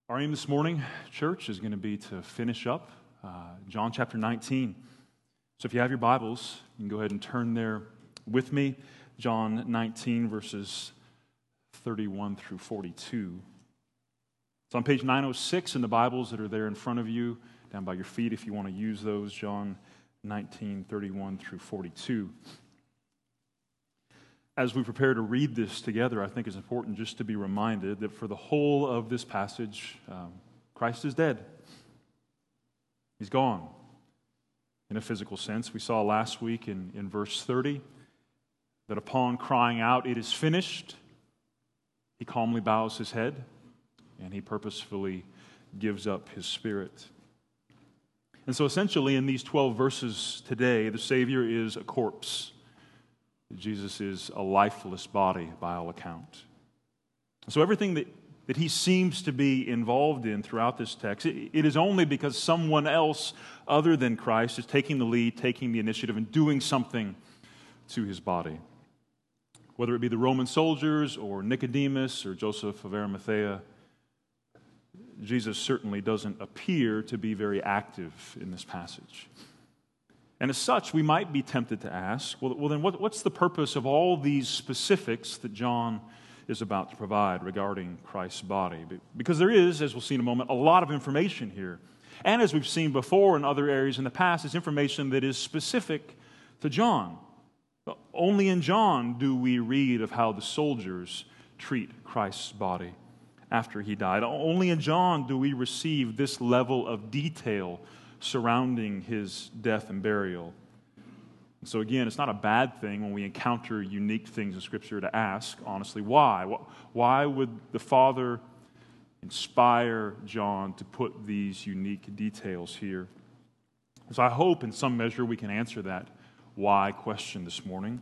Our aim this morning, church, is going to be to finish up John chapter 19. So if you have your Bibles, you can go ahead and turn there with me. John 19, verses 31 through 42. It's on page 906 in the Bibles that are there in front of you, down by your feet if you want to use those. John 19, 31 through 42. As we prepare to read this together, I think it's important just to be reminded that for the whole of this passage, Christ is dead. He's gone in a physical sense. We saw last week in verse 30 that upon crying out, "It is finished," he calmly bows his head and he purposefully gives up his spirit. And so essentially in these 12 verses today, the Savior is a corpse. Jesus is a lifeless body by all account. So everything that he seems to be involved in throughout this text, it is only because someone else other than Christ is taking the lead, taking the initiative, and doing something to his body. Whether it be the Roman soldiers or Nicodemus or Joseph of Arimathea, Jesus certainly doesn't appear to be very active in this passage. And as such, we might be tempted to ask, well then what's the purpose of all these specifics that John is about to provide regarding Christ's body? Because there is, as we'll see in a moment, a lot of information here. And as we've seen before in other areas in the past, it's information that is specific to John. Only in John do we read of how the soldiers treat Christ's body after he died. Only in John do we receive this level of detail surrounding his death and burial. And so again, it's not a bad thing when we encounter unique things in Scripture to ask, honestly, why? Why would the Father inspire John to put these unique details here? So I hope in some measure we can answer that why question this morning.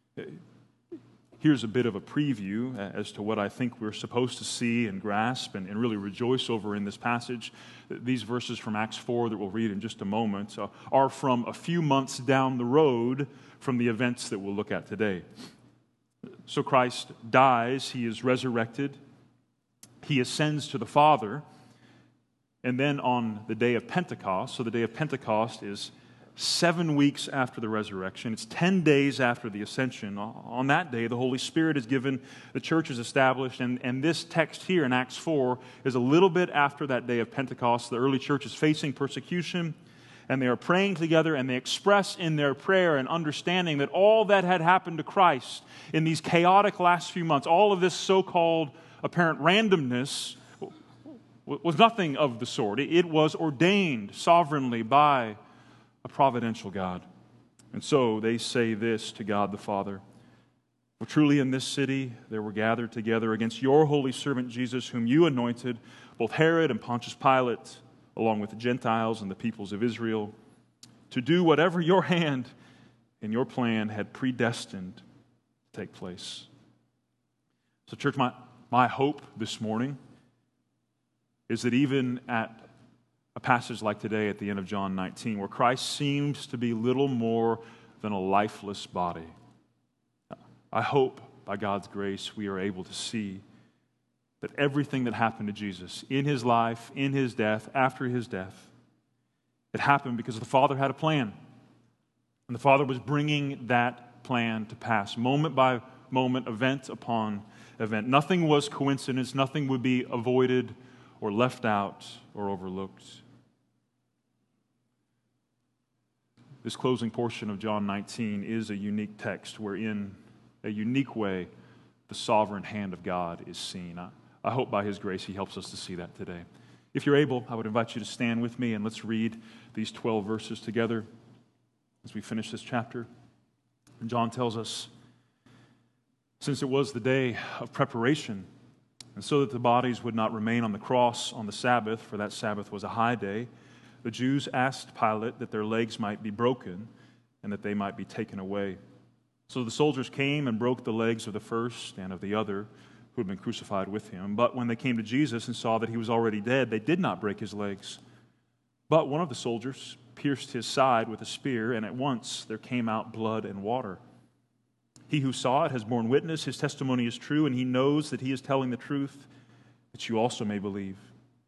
Here's a bit of a preview as to what I think we're supposed to see and grasp and really rejoice over in this passage. These verses from Acts 4 that we'll read in just a moment are from a few months down the road from the events that we'll look at today. So Christ dies, he is resurrected, he ascends to the Father, and then on the day of Pentecost, so the day of Pentecost is 7 weeks after the resurrection. It's 10 days after the ascension. On that day, the Holy Spirit is given, the church is established, and this text here in Acts 4 is a little bit after that day of Pentecost. The early church is facing persecution, and they are praying together, and they express in their prayer and understanding that all that had happened to Christ in these chaotic last few months, all of this so-called apparent randomness, was nothing of the sort. It was ordained sovereignly by a providential God. And so they say this to God the Father: "For truly in this city there were gathered together against your holy servant Jesus, whom you anointed, both Herod and Pontius Pilate, along with the Gentiles and the peoples of Israel, to do whatever your hand and your plan had predestined to take place." So church, my hope this morning is that even at a passage like today at the end of John 19, where Christ seems to be little more than a lifeless body, I hope, by God's grace, we are able to see that everything that happened to Jesus in his life, in his death, after his death, it happened because the Father had a plan. And the Father was bringing that plan to pass, moment by moment, event upon event. Nothing was coincidence, nothing would be avoided or left out or overlooked. This closing portion of John 19 is a unique text where in a unique way the sovereign hand of God is seen. I hope by his grace he helps us to see that today. If you're able, I would invite you to stand with me and let's read these 12 verses together as we finish this chapter. And John tells us, "Since it was the day of preparation, and so that the bodies would not remain on the cross on the Sabbath, for that Sabbath was a high day, the Jews asked Pilate that their legs might be broken and that they might be taken away. So the soldiers came and broke the legs of the first and of the other who had been crucified with him. But when they came to Jesus and saw that he was already dead, they did not break his legs. But one of the soldiers pierced his side with a spear, and at once there came out blood and water. He who saw it has borne witness, his testimony is true, and he knows that he is telling the truth, that you also may believe.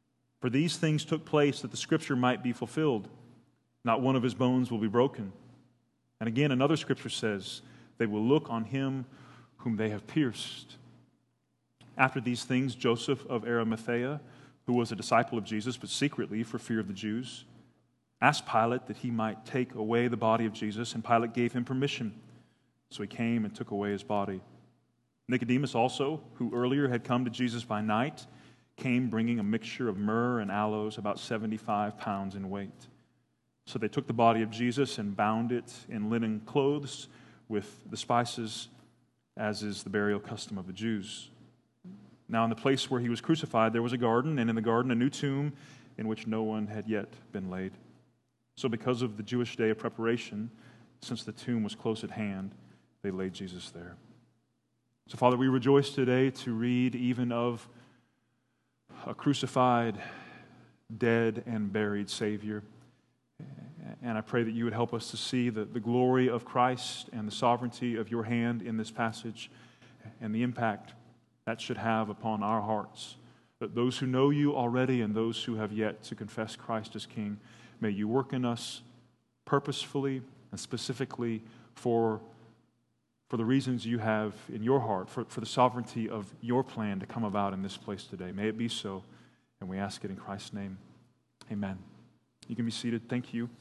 For these things took place that the Scripture might be fulfilled. Not one of his bones will be broken. And again, another Scripture says, they will look on him whom they have pierced. After these things, Joseph of Arimathea, who was a disciple of Jesus, but secretly for fear of the Jews, asked Pilate that he might take away the body of Jesus, and Pilate gave him permission. So he came and took away his body. Nicodemus also, who earlier had come to Jesus by night, came bringing a mixture of myrrh and aloes, about 75 pounds in weight. So they took the body of Jesus and bound it in linen clothes with the spices, as is the burial custom of the Jews. Now in the place where he was crucified there was a garden, and in the garden a new tomb in which no one had yet been laid. So because of the Jewish day of preparation, since the tomb was close at hand, they laid Jesus there. So Father, we rejoice today to read even of a crucified, dead, and buried Savior. And I pray that you would help us to see the glory of Christ and the sovereignty of your hand in this passage and the impact that should have upon our hearts. That those who know you already and those who have yet to confess Christ as King, may you work in us purposefully and specifically for the reasons you have in your heart, for the sovereignty of your plan to come about in this place today. May it be so, and we ask it in Christ's name. Amen. You can be seated. Thank you.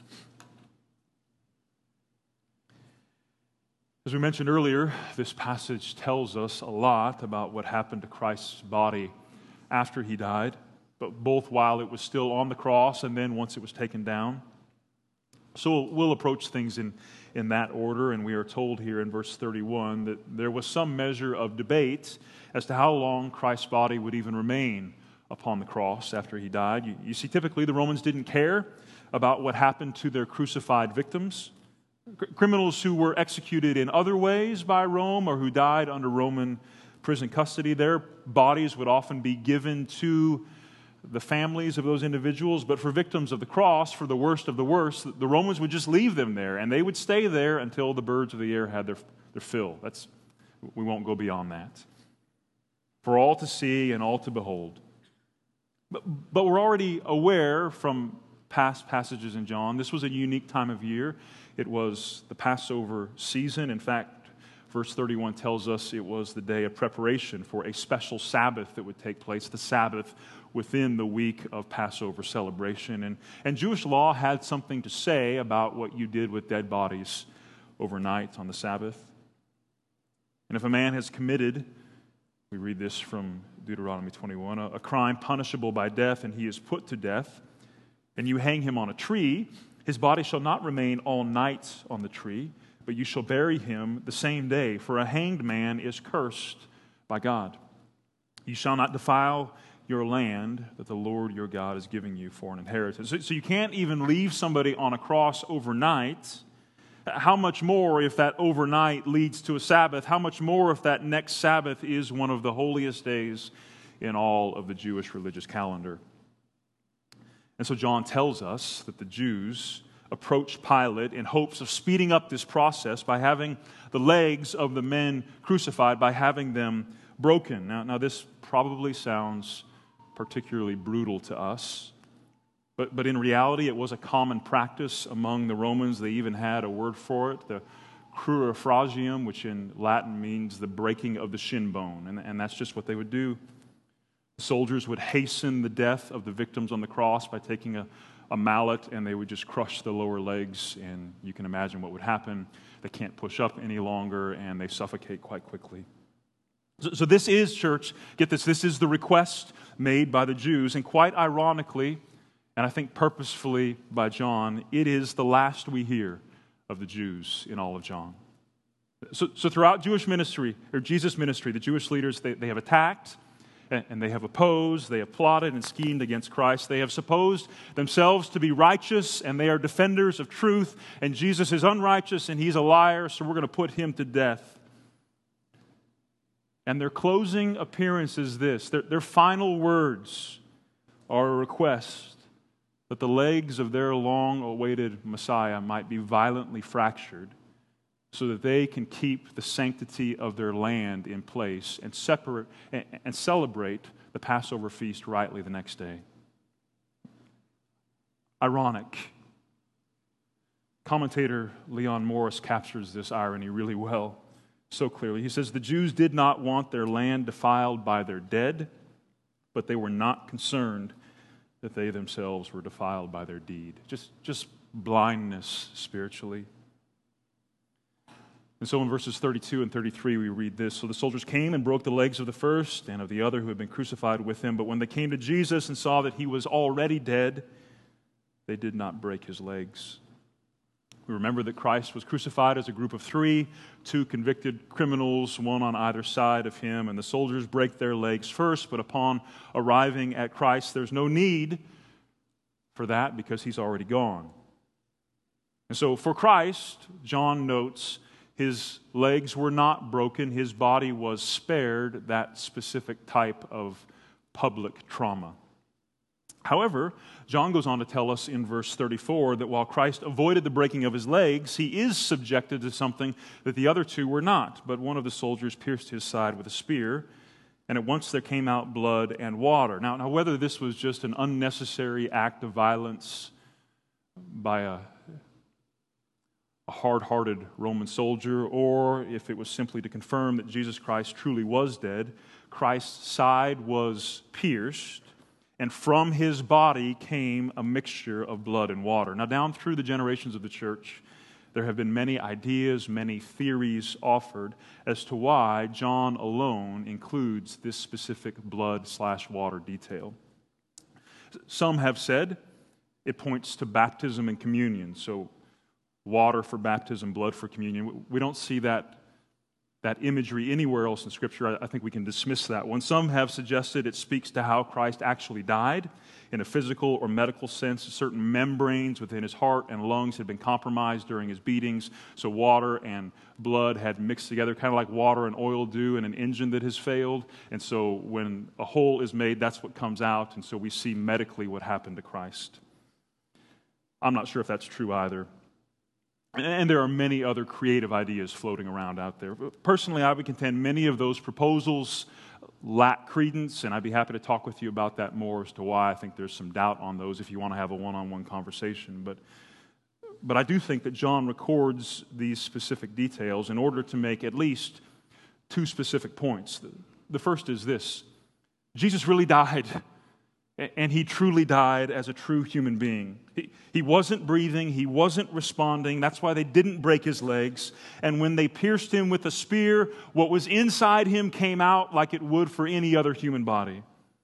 As we mentioned earlier, this passage tells us a lot about what happened to Christ's body after he died, but both while it was still on the cross and then once it was taken down. So we'll approach things in that order, and we are told here in verse 31 that there was some measure of debate as to how long Christ's body would even remain upon the cross after he died. You see, typically the Romans didn't care about what happened to their crucified victims. Criminals who were executed in other ways by Rome or who died under Roman prison custody, their bodies would often be given to the families of those individuals. But for victims of the cross, for the worst of the worst, the Romans would just leave them there, and they would stay there until the birds of the air had their fill. We won't go beyond that. For all to see and all to behold. But we're already aware from past passages in John, this was a unique time of year. It was the Passover season. In fact, verse 31 tells us it was the day of preparation for a special Sabbath that would take place, the Sabbath within the week of Passover celebration. And Jewish law had something to say about what you did with dead bodies overnight on the Sabbath. And if a man has committed, we read this from Deuteronomy 21, a crime punishable by death, and he is put to death, and you hang him on a tree, his body shall not remain all night on the tree, but you shall bury him the same day, for a hanged man is cursed by God. You shall not defile your land that the Lord your God is giving you for an inheritance. So you can't even leave somebody on a cross overnight. How much more if that overnight leads to a Sabbath? How much more if that next Sabbath is one of the holiest days in all of the Jewish religious calendar? And so John tells us that the Jews approached Pilate in hopes of speeding up this process by having the legs of the men crucified, by having them broken. Now this probably sounds particularly brutal to us, but in reality it was a common practice among the Romans. They even had a word for it, the crurifragium, which in Latin means the breaking of the shin bone, and that's just what they would do. Soldiers would hasten the death of the victims on the cross by taking a mallet, and they would just crush the lower legs, and you can imagine what would happen. They can't push up any longer, and they suffocate quite quickly. So this is, church, get this is the request made by the Jews, and quite ironically, and I think purposefully by John, it is the last we hear of the Jews in all of John. So throughout Jewish ministry, or Jesus' ministry, the Jewish leaders, they have attacked, and they have opposed, they have plotted and schemed against Christ. They have supposed themselves to be righteous, and they are defenders of truth, and Jesus is unrighteous, and he's a liar, so we're going to put him to death. And their closing appearance is this. Their final words are a request that the legs of their long-awaited Messiah might be violently fractured so that they can keep the sanctity of their land in place and celebrate the Passover feast rightly the next day. ironic. Commentator Leon Morris captures this irony really well, so clearly. He says, the Jews did not want their land defiled by their dead, but they were not concerned that they themselves were defiled by their deed. Just blindness spiritually. And so in verses 32 and 33 we read this, so the soldiers came and broke the legs of the first and of the other who had been crucified with him, but when they came to Jesus and saw that he was already dead, they did not break his legs. We remember that Christ was crucified as a group of three, two convicted criminals, one on either side of him, and the soldiers break their legs first, but upon arriving at Christ, there's no need for that because he's already gone. And so for Christ, John notes, his legs were not broken, his body was spared that specific type of public trauma. However, John goes on to tell us in verse 34 that while Christ avoided the breaking of his legs, he is subjected to something that the other two were not. But one of the soldiers pierced his side with a spear, and at once there came out blood and water. Now whether this was just an unnecessary act of violence by a hard-hearted Roman soldier, or if it was simply to confirm that Jesus Christ truly was dead, Christ's side was pierced, and from his body came a mixture of blood and water. Now, down through the generations of the church, there have been many ideas, many theories offered as to why John alone includes this specific blood/water detail. Some have said it points to baptism and communion, so water for baptism, blood for communion. We don't see that imagery anywhere else in Scripture. I think we can dismiss that one. Some have suggested it speaks to how Christ actually died in a physical or medical sense. Certain membranes within his heart and lungs had been compromised during his beatings, so water and blood had mixed together, kind of like water and oil do in an engine that has failed. And so when a hole is made, that's what comes out, and so we see medically what happened to Christ. I'm not sure if that's true either. And there are many other creative ideas floating around out there. Personally, I would contend many of those proposals lack credence, and I'd be happy to talk with you about that more as to why I think there's some doubt on those if you want to have a one-on-one conversation. But I do think that John records these specific details in order to make at least two specific points. The first is this: Jesus really died. And he truly died as a true human being. He wasn't breathing. He wasn't responding. That's why they didn't break his legs. And when they pierced him with a spear, what was inside him came out like it would for any other human body.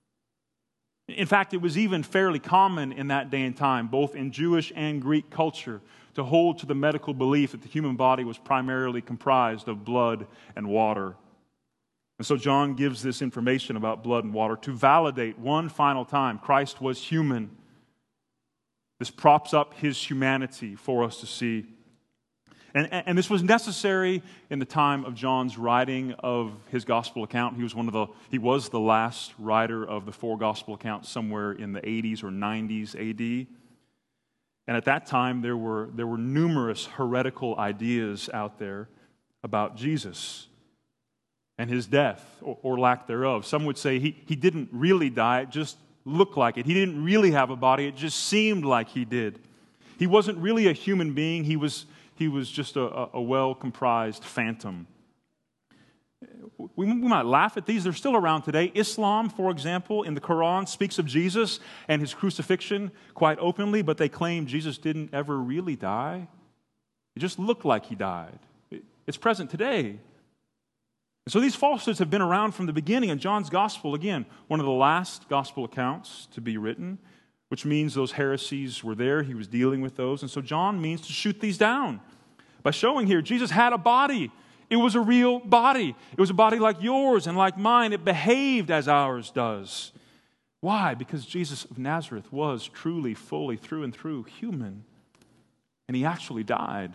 In fact, it was even fairly common in that day and time, both in Jewish and Greek culture, to hold to the medical belief that the human body was primarily comprised of blood and water. And so John gives this information about blood and water to validate one final time Christ was human. This props up his humanity for us to see. And this was necessary in the time of John's writing of his gospel account. He was the last writer of the four gospel accounts somewhere in the 80s or 90s AD. And at that time there were numerous heretical ideas out there about Jesus and his death, or lack thereof. Some would say he didn't really die, it just looked like it. He didn't really have a body, it just seemed like he did. He wasn't really a human being, he was just a well-comprised phantom. We might laugh at these, they're still around today. Islam, for example, in the Quran speaks of Jesus and his crucifixion quite openly, but they claim Jesus didn't ever really die. It just looked like he died. It's present today. So these falsehoods have been around from the beginning, and John's gospel, again, one of the last gospel accounts to be written, which means those heresies were there, he was dealing with those, and so John means to shoot these down by showing here Jesus had a body. It was a real body. It was a body like yours and like mine. It behaved as ours does. Why? Because Jesus of Nazareth was truly, fully, through and through human, and he actually died.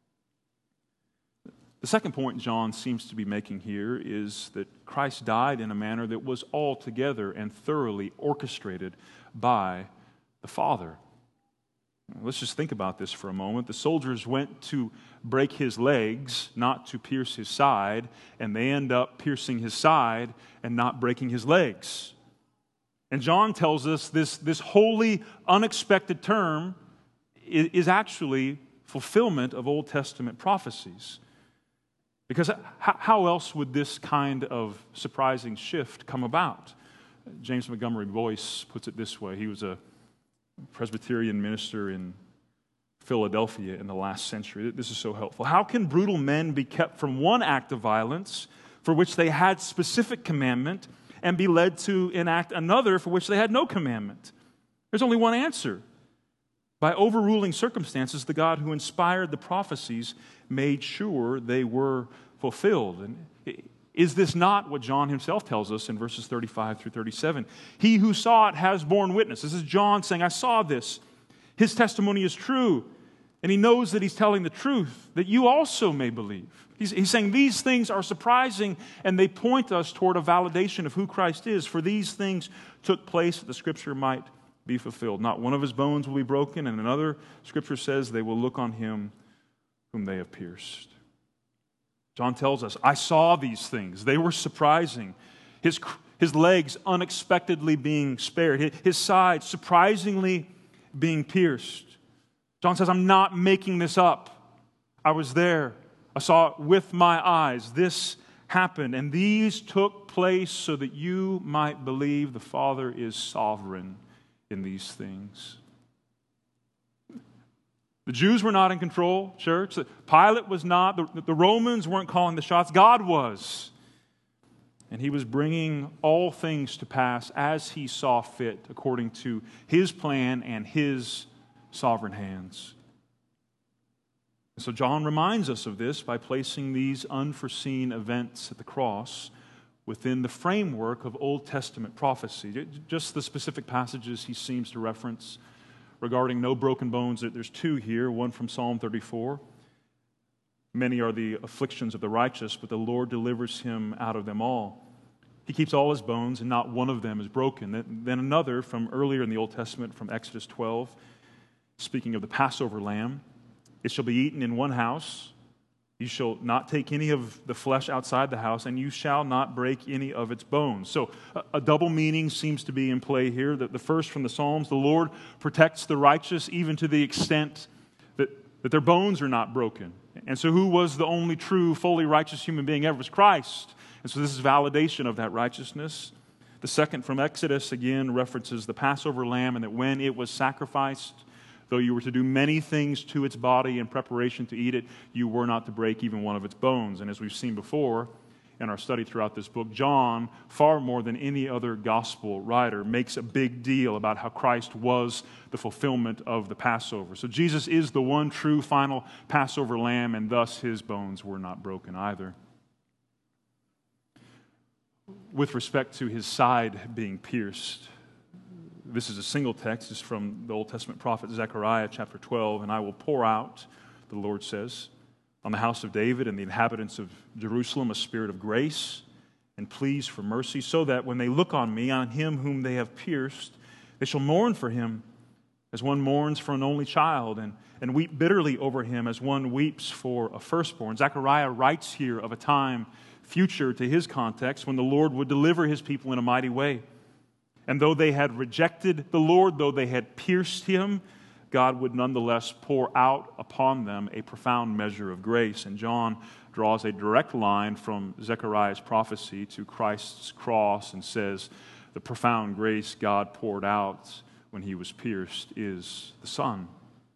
The second point John seems to be making here is that Christ died in a manner that was altogether and thoroughly orchestrated by the Father. Let's just think about this for a moment. The soldiers went to break his legs, not to pierce his side, and they end up piercing his side and not breaking his legs. And John tells us this wholly unexpected term is actually fulfillment of Old Testament prophecies. Because how else would this kind of surprising shift come about? James Montgomery Boyce puts it this way. He was a Presbyterian minister in Philadelphia in the last century. This is so helpful. How can brutal men be kept from one act of violence for which they had specific commandment and be led to enact another for which they had no commandment? There's only one answer. By overruling circumstances, the God who inspired the prophecies made sure they were fulfilled. And is this not what John himself tells us in verses 35 through 37? He who saw it has borne witness. This is John saying, I saw this. His testimony is true. And he knows that he's telling the truth, that you also may believe. He's saying these things are surprising, and they point us toward a validation of who Christ is. For these things took place that the Scripture might be fulfilled. Not one of his bones will be broken, and another Scripture says they will look on him whom they have pierced. John tells us, I saw these things. They were surprising. His legs unexpectedly being spared. His side surprisingly being pierced. John says, I'm not making this up. I was there. I saw it with my eyes. This happened. And these took place so that you might believe the Father is sovereign in these things. The Jews were not in control, church. Pilate was not. The Romans weren't calling the shots. God was. And he was bringing all things to pass as he saw fit, according to his plan and his sovereign hands. And so John reminds us of this by placing these unforeseen events at the cross within the framework of Old Testament prophecy. Just the specific passages he seems to reference regarding no broken bones. There's two here, one from Psalm 34. Many are the afflictions of the righteous, but the Lord delivers him out of them all. He keeps all his bones, and not one of them is broken. Then another from earlier in the Old Testament, from Exodus 12, speaking of the Passover lamb. It shall be eaten in one house. You shall not take any of the flesh outside the house, and you shall not break any of its bones. So a double meaning seems to be in play here. The first from the Psalms, the Lord protects the righteous even to the extent that their bones are not broken. And so who was the only true, fully righteous human being ever? It was Christ. And so this is validation of that righteousness. The second from Exodus, again, references the Passover lamb, and that when it was sacrificed, though you were to do many things to its body in preparation to eat it, you were not to break even one of its bones. And as we've seen before in our study throughout this book, John, far more than any other gospel writer, makes a big deal about how Christ was the fulfillment of the Passover. So Jesus is the one true final Passover lamb, and thus his bones were not broken either. With respect to his side being pierced, this is a single text. It's from the Old Testament prophet Zechariah chapter 12. And I will pour out, the Lord says, on the house of David and the inhabitants of Jerusalem a spirit of grace and pleas for mercy, so that when they look on me, on him whom they have pierced, they shall mourn for him as one mourns for an only child, and weep bitterly over him as one weeps for a firstborn. Zechariah writes here of a time future to his context when the Lord would deliver his people in a mighty way. And though they had rejected the Lord, though they had pierced him, God would nonetheless pour out upon them a profound measure of grace. And John draws a direct line from Zechariah's prophecy to Christ's cross and says, the profound grace God poured out when he was pierced is the Son.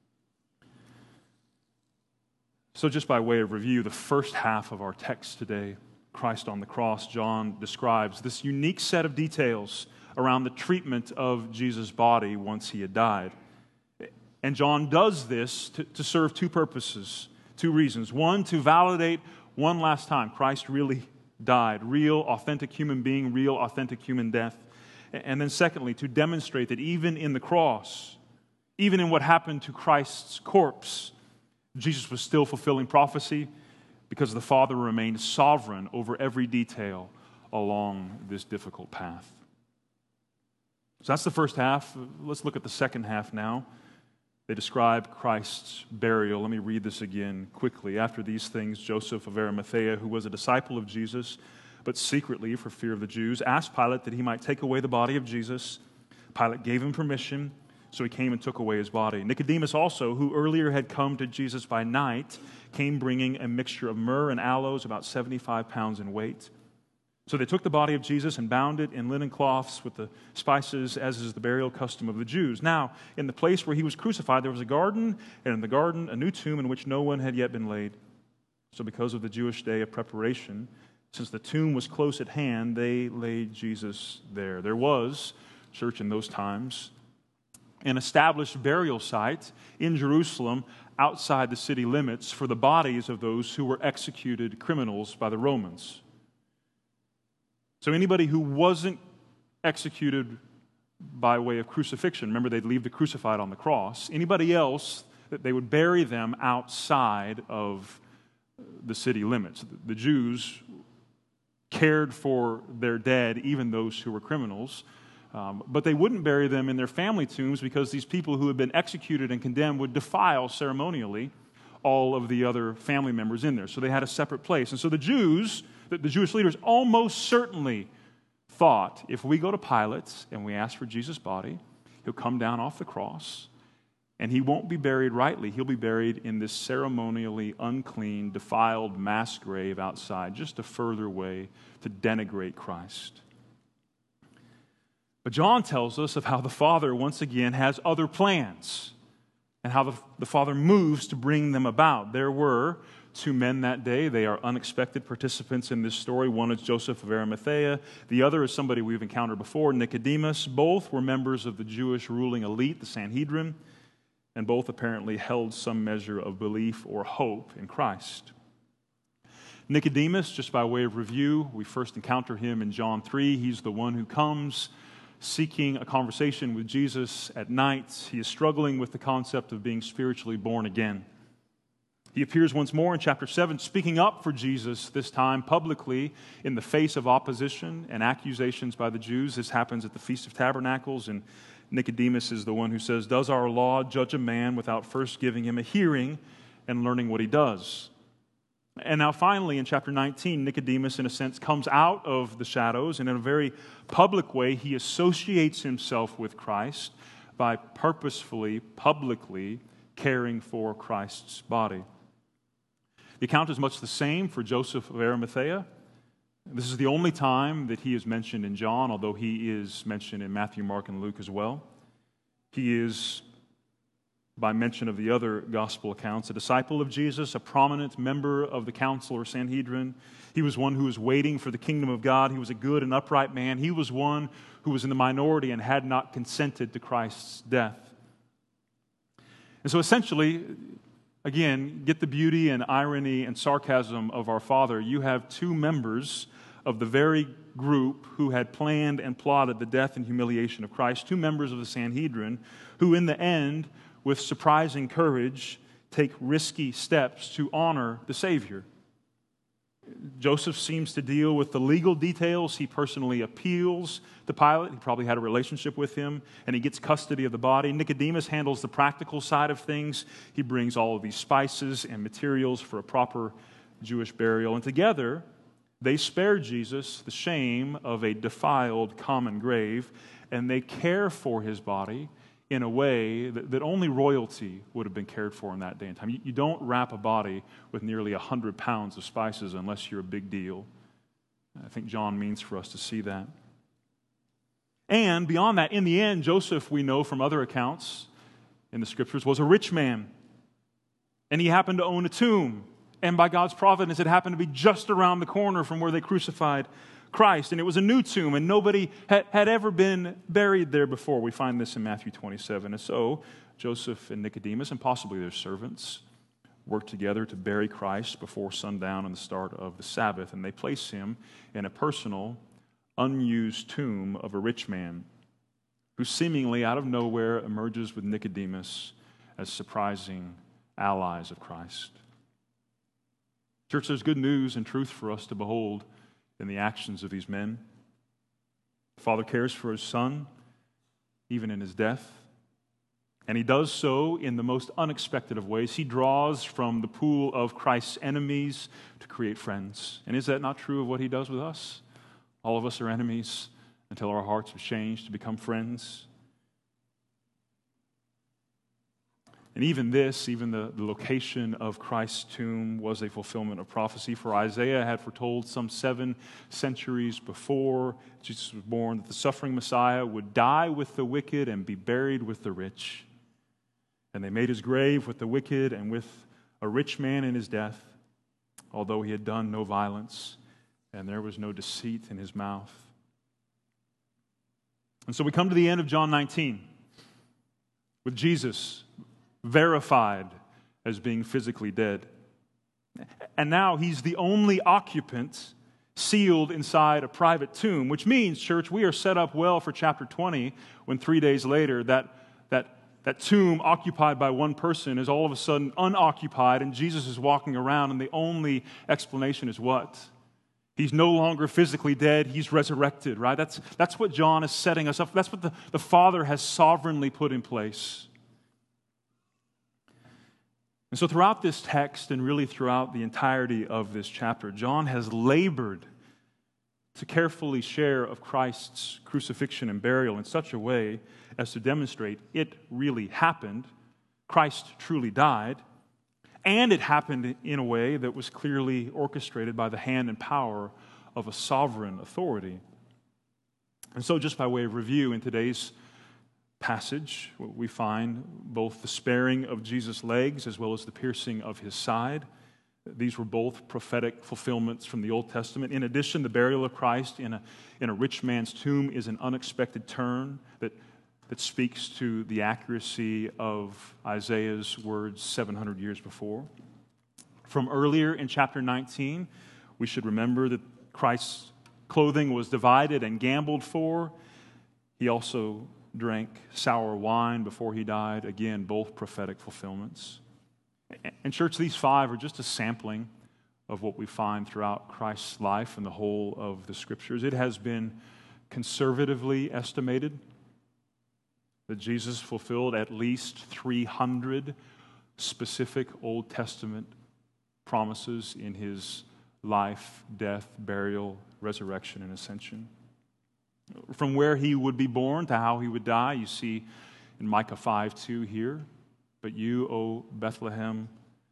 So just by way of review, the first half of our text today, Christ on the cross, John describes this unique set of details around the treatment of Jesus' body once he had died. And John does this to serve two purposes, two reasons. One, to validate one last time Christ really died, real, authentic human being, real, authentic human death. And then secondly, to demonstrate that even in the cross, even in what happened to Christ's corpse, Jesus was still fulfilling prophecy because the Father remained sovereign over every detail along this difficult path. So that's the first half. Let's look at the second half now. They describe Christ's burial. Let me read this again quickly. After these things, Joseph of Arimathea, who was a disciple of Jesus, but secretly for fear of the Jews, asked Pilate that he might take away the body of Jesus. Pilate gave him permission, so he came and took away his body. Nicodemus also, who earlier had come to Jesus by night, came bringing a mixture of myrrh and aloes, about 75 pounds in weight. So they took the body of Jesus and bound it in linen cloths with the spices, as is the burial custom of the Jews. Now, in the place where he was crucified, there was a garden, and in the garden a new tomb in which no one had yet been laid. So because of the Jewish day of preparation, since the tomb was close at hand, they laid Jesus there. There was, church in those times, an established burial site in Jerusalem outside the city limits for the bodies of those who were executed criminals by the Romans. So anybody who wasn't executed by way of crucifixion, remember they'd leave the crucified on the cross, anybody else, they would bury them outside of the city limits. The Jews cared for their dead, even those who were criminals, but they wouldn't bury them in their family tombs because these people who had been executed and condemned would defile ceremonially all of the other family members in there. So they had a separate place. And so the Jews, the Jewish leaders, almost certainly thought, if we go to Pilate and we ask for Jesus' body, he'll come down off the cross, and he won't be buried rightly. He'll be buried in this ceremonially unclean, defiled mass grave outside, just a further way to denigrate Christ. But John tells us of how the Father, once again, has other plans and how the Father moves to bring them about. There were two men that day. They are unexpected participants in this story. One is Joseph of Arimathea. The other is somebody we've encountered before, Nicodemus. Both were members of the Jewish ruling elite, the Sanhedrin, and both apparently held some measure of belief or hope in Christ. Nicodemus, just by way of review, we first encounter him in John 3. He's the one who comes seeking a conversation with Jesus at night. He is struggling with the concept of being spiritually born again. He appears once more in chapter 7, speaking up for Jesus, this time publicly in the face of opposition and accusations by the Jews. This happens at the Feast of Tabernacles, and Nicodemus is the one who says, "Does our law judge a man without first giving him a hearing and learning what he does?" And now finally in chapter 19, Nicodemus, in a sense, comes out of the shadows, and in a very public way, he associates himself with Christ by purposefully, publicly caring for Christ's body. The account is much the same for Joseph of Arimathea. This is the only time that he is mentioned in John, although he is mentioned in Matthew, Mark, and Luke as well. He is, by mention of the other gospel accounts, a disciple of Jesus, a prominent member of the council or Sanhedrin. He was one who was waiting for the kingdom of God. He was a good and upright man. He was one who was in the minority and had not consented to Christ's death. And so essentially, again, get the beauty and irony and sarcasm of our Father. You have two members of the very group who had planned and plotted the death and humiliation of Christ, two members of the Sanhedrin, who in the end, with surprising courage, take risky steps to honor the Savior. Joseph seems to deal with the legal details. He personally appeals to Pilate. He probably had a relationship with him, and he gets custody of the body. Nicodemus handles the practical side of things. He brings all of these spices and materials for a proper Jewish burial. And together, they spare Jesus the shame of a defiled common grave, and they care for his body in a way that only royalty would have been cared for in that day and time. You don't wrap a body with nearly 100 pounds of spices unless you're a big deal. I think John means for us to see that. And beyond that, in the end, Joseph, we know from other accounts in the Scriptures, was a rich man. And he happened to own a tomb. And by God's providence, it happened to be just around the corner from where they crucified Christ. And it was a new tomb, and nobody had ever been buried there before. We find this in Matthew 27. And so Joseph and Nicodemus, and possibly their servants, worked together to bury Christ before sundown on the start of the Sabbath. And they place him in a personal, unused tomb of a rich man who seemingly out of nowhere emerges with Nicodemus as surprising allies of Christ. Church, there's good news and truth for us to behold in the actions of these men. The Father cares for his Son, even in his death. And he does so in the most unexpected of ways. He draws from the pool of Christ's enemies to create friends. And is that not true of what he does with us? All of us are enemies until our hearts are changed to become friends. And even the location of Christ's tomb was a fulfillment of prophecy. For Isaiah had foretold some 7 centuries before Jesus was born that the suffering Messiah would die with the wicked and be buried with the rich. And they made his grave with the wicked and with a rich man in his death, although he had done no violence, and there was no deceit in his mouth. And so we come to the end of John 19 with Jesus verified as being physically dead. And now he's the only occupant sealed inside a private tomb, which means, church, we are set up well for chapter 20 when 3 days later that tomb occupied by one person is all of a sudden unoccupied and Jesus is walking around, and the only explanation is what? He's no longer physically dead, he's resurrected, right? That's what John is setting us up. That's what the Father has sovereignly put in place. And so throughout this text and really throughout the entirety of this chapter, John has labored to carefully share of Christ's crucifixion and burial in such a way as to demonstrate it really happened, Christ truly died, and it happened in a way that was clearly orchestrated by the hand and power of a sovereign authority. And so just by way of review, in today's passage, we find both the sparing of Jesus' legs as well as the piercing of his side. These were both prophetic fulfillments from the Old Testament. In addition, the burial of Christ in a rich man's tomb is an unexpected turn that speaks to the accuracy of Isaiah's words 700 years before. From earlier in chapter 19, we should remember that Christ's clothing was divided and gambled for. He also drank sour wine before he died. Again, both prophetic fulfillments. And church, these 5 are just a sampling of what we find throughout Christ's life and the whole of the Scriptures. It has been conservatively estimated that Jesus fulfilled at least 300 specific Old Testament promises in his life, death, burial, resurrection, and ascension. From where he would be born to how he would die, you see in Micah 5:2 here. But you, O Bethlehem,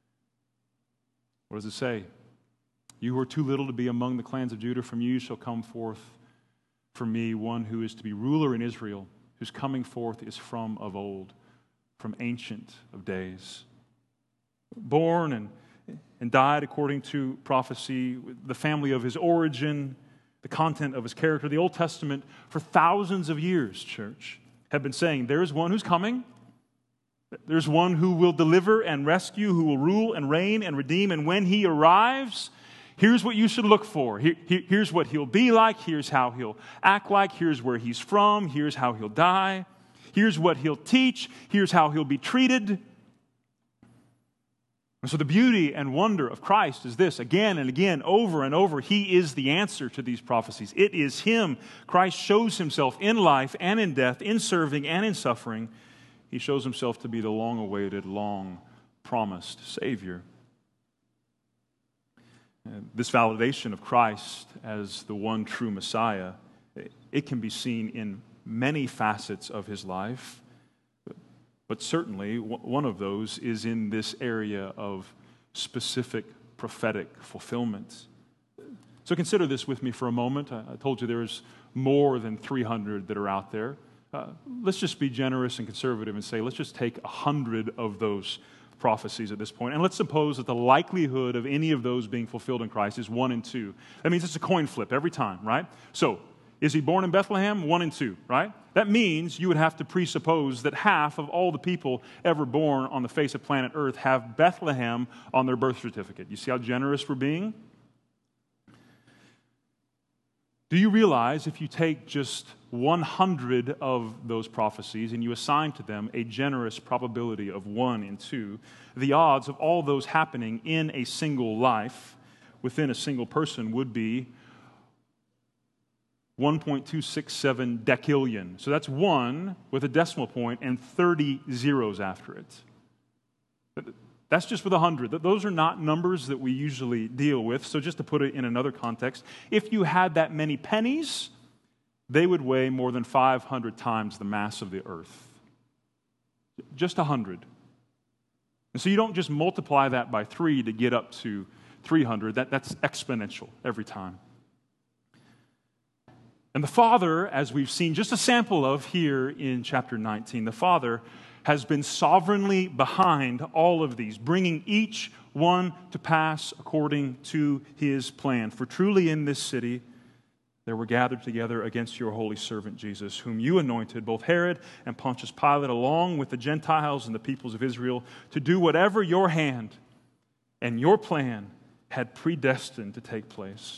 what does it say? You who are too little to be among the clans of Judah, from you shall come forth for me one who is to be ruler in Israel, whose coming forth is from of old, from ancient of days. Born and died according to prophecy, the family of his origin, the content of his character. The Old Testament, for thousands of years, church, have been saying there is one who's coming. There's one who will deliver and rescue, who will rule and reign and redeem. And when he arrives, here's what you should look for. Here's what he'll be like. Here's how he'll act like. Here's where he's from. Here's how he'll die. Here's what he'll teach. Here's how he'll be treated. And so the beauty and wonder of Christ is this, again and again, over and over, he is the answer to these prophecies. It is him. Christ shows himself in life and in death, in serving and in suffering. He shows himself to be the long-awaited, long-promised Savior. This validation of Christ as the one true Messiah, it can be seen in many facets of his life. But certainly, one of those is in this area of specific prophetic fulfillment. So consider this with me for a moment. I told you there's more than 300 that are out there. Let's just be generous and conservative and say, let's just take 100 of those prophecies at this point. And let's suppose that the likelihood of any of those being fulfilled in Christ is 1 in 2. That means it's a coin flip every time, right? So, is he born in Bethlehem? 1 in 2, right? That means you would have to presuppose that half of all the people ever born on the face of planet Earth have Bethlehem on their birth certificate. You see how generous we're being? Do you realize if you take just 100 of those prophecies and you assign to them a generous probability of 1 in 2, the odds of all those happening in a single life within a single person would be 1.267 decillion. So that's 1 with a decimal point and 30 zeros after it. That's just with 100. Those are not numbers that we usually deal with. So just to put it in another context, if you had that many pennies, they would weigh more than 500 times the mass of the earth. Just 100. And so you don't just multiply that by 3 to get up to 300. That's exponential every time. And the Father, as we've seen just a sample of here in chapter 19, the Father has been sovereignly behind all of these, bringing each one to pass according to his plan. For truly in this city there were gathered together against your holy servant Jesus, whom you anointed, both Herod and Pontius Pilate, along with the Gentiles and the peoples of Israel, to do whatever your hand and your plan had predestined to take place.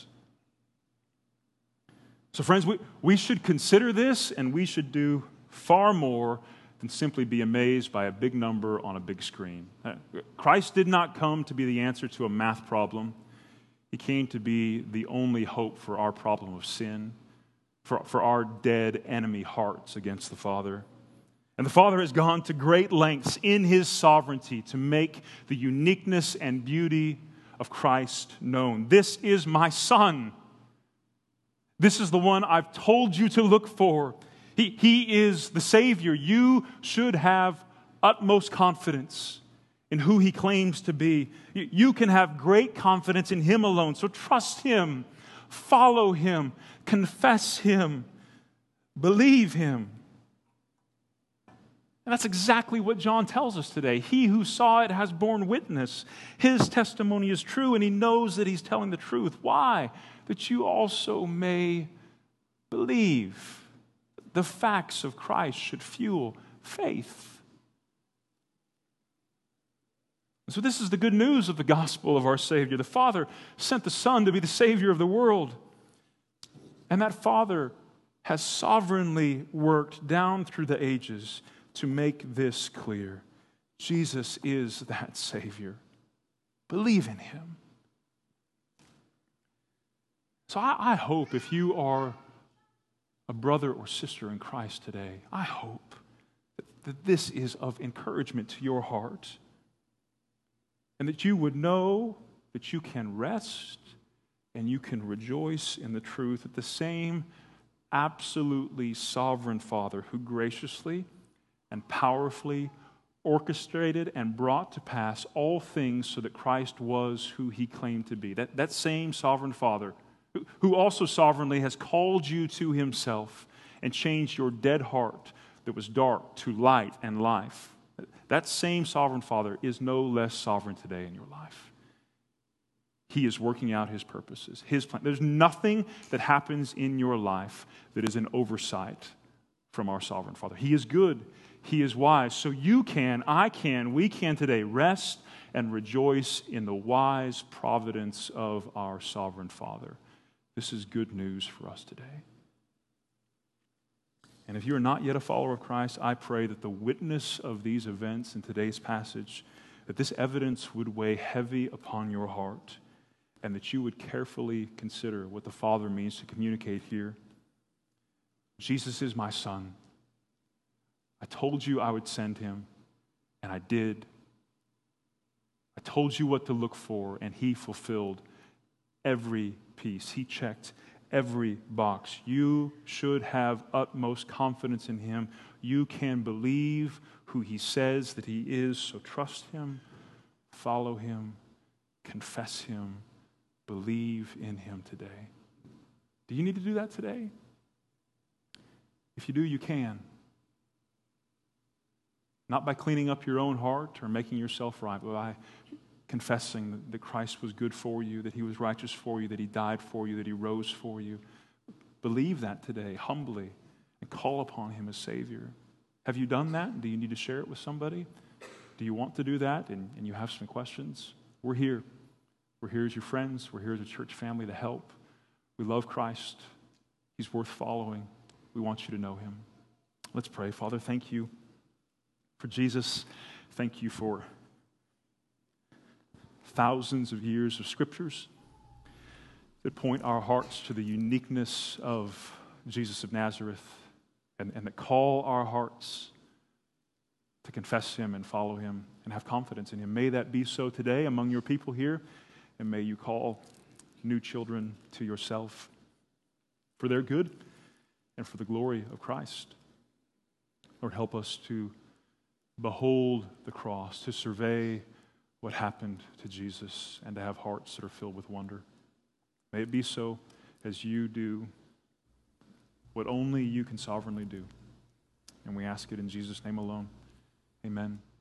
So friends, we should consider this, and we should do far more than simply be amazed by a big number on a big screen. Christ did not come to be the answer to a math problem. He came to be the only hope for our problem of sin, for our dead enemy hearts against the Father. And the Father has gone to great lengths in His sovereignty to make the uniqueness and beauty of Christ known. This is my Son. This is the one I've told you to look for. He is the Savior. You should have utmost confidence in who He claims to be. You can have great confidence in Him alone. So trust Him, follow Him, confess Him, believe Him. And that's exactly what John tells us today. He who saw it has borne witness. His testimony is true, and he knows that he's telling the truth. Why? That you also may believe. The facts of Christ should fuel faith. So this is the good news of the gospel of our Savior. The Father sent the Son to be the Savior of the world. And that Father has sovereignly worked down through the ages to make this clear. Jesus is that Savior. Believe in Him. So I hope if you are a brother or sister in Christ today, I hope that this is of encouragement to your heart. And that you would know that you can rest and you can rejoice in the truth that the same absolutely sovereign Father who graciously and powerfully orchestrated and brought to pass all things so that Christ was who He claimed to be. That same sovereign Father who also sovereignly has called you to Himself and changed your dead heart that was dark to light and life. That same sovereign Father is no less sovereign today in your life. He is working out His purposes, His plan. There's nothing that happens in your life that is an oversight from our sovereign Father. He is good. He is wise. So you can, I can, we can today rest and rejoice in the wise providence of our sovereign Father. This is good news for us today. And if you are not yet a follower of Christ, I pray that the witness of these events in today's passage, that this evidence would weigh heavy upon your heart, and that you would carefully consider what the Father means to communicate here. Jesus is my Son. I told you I would send Him, and I did. I told you what to look for, and He fulfilled every piece. He checked every box. You should have utmost confidence in Him. You can believe who He says that He is, so trust Him, follow Him, confess Him, believe in Him today. Do you need to do that today? If you do, you can. Not by cleaning up your own heart or making yourself right, but by confessing that Christ was good for you, that He was righteous for you, that He died for you, that He rose for you. Believe that today, humbly, and call upon Him as Savior. Have you done that? Do you need to share it with somebody? Do you want to do that and you have some questions? We're here. We're here as your friends. We're here as a church family to help. We love Christ. He's worth following. We want you to know Him. Let's pray. Father, thank you for Jesus. Thank you for thousands of years of scriptures that point our hearts to the uniqueness of Jesus of Nazareth and that call our hearts to confess Him and follow Him and have confidence in Him. May that be so today among your people here, and may you call new children to yourself for their good and for the glory of Christ. Lord, help us to behold the cross, to survey what happened to Jesus, and to have hearts that are filled with wonder. May it be so as you do what only you can sovereignly do. And we ask it in Jesus' name alone. Amen.